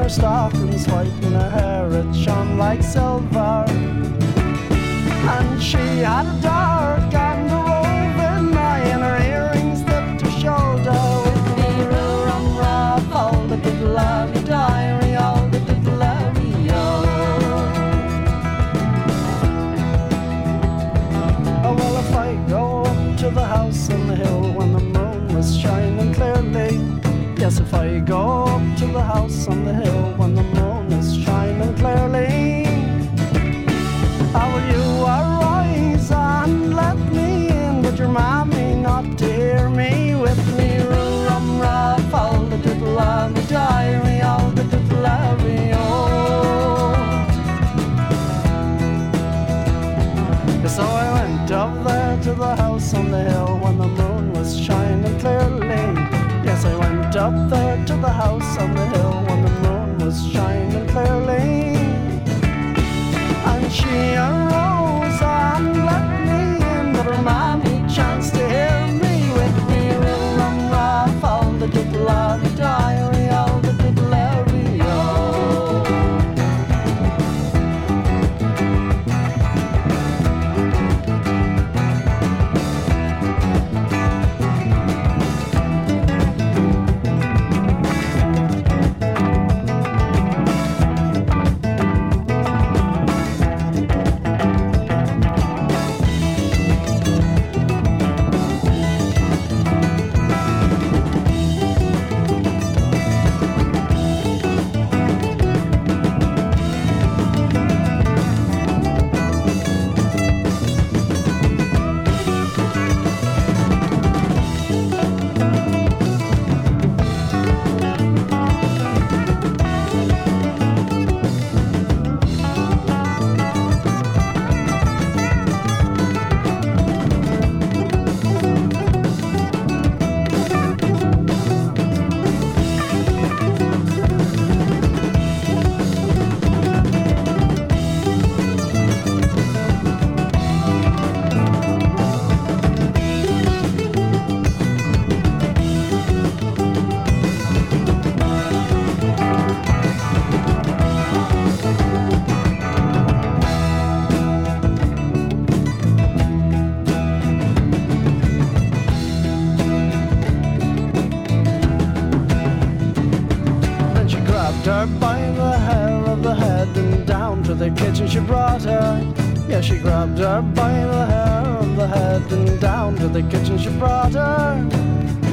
her stockings white and her hair it shone like silver. And she had a dark and a roving eye, and her earrings dipped her shoulder. With me, rum, rough, all the good lovey diary, all the good lovey, oh, well, if I go up to the house on the hill when the moon was shining clearly, yes, if I go up to the house on the hill when the moon is shining clearly, how will you arise and let me in? But your mammy not to hear me. With me, rum, rough, all the good lovey diary, all the good lovey, oh. So I went up there to the house on the hill when the moon was shining clearly. Yes, I went up there to the house on the hill when the moon was shining clearly. And she arose and let me in, but her mammy chanced to hear me. With me, rum, rough, all the good lovey diary, all the good lovey, oh. Her by the hair of the head and down to the kitchen she brought her. Yeah, she grabbed her by the hair of the head and down to the kitchen she brought her.